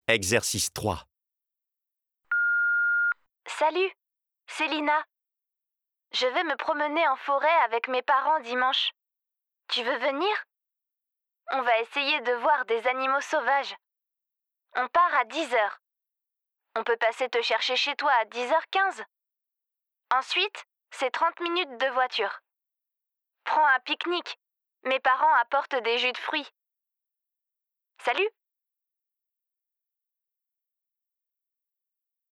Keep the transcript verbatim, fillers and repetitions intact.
Exercice trois. Salut, c'est Lina. Je vais me promener en forêt avec mes parents dimanche. Tu veux venir? On va essayer de voir des animaux sauvages. On part à dix heures. On peut passer te chercher chez toi à dix heures quinze. Ensuite, c'est trente minutes de voiture. Prends un pique-nique. Mes parents apportent des jus de fruits. Salut!